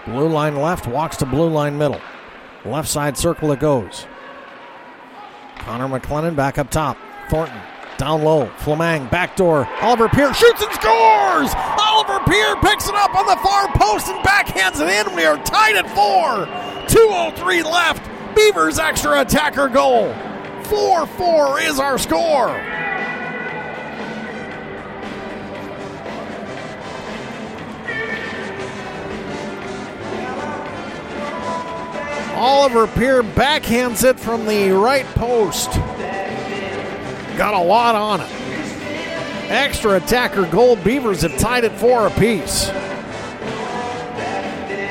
Blue line left, walks to blue line middle. Left side circle it goes. Connor McLennan back up top. Thornton down low. Flamang backdoor. Oliver Peer shoots and scores! Oliver Peer picks it up on the far post and backhands it in. We are tied at 4. 2:03 left. Beavers extra attacker goal. 4-4 is our score. Oliver Peer backhands it from the right post. Got a lot on it. Extra attacker goal. Beavers have tied it 4 apiece.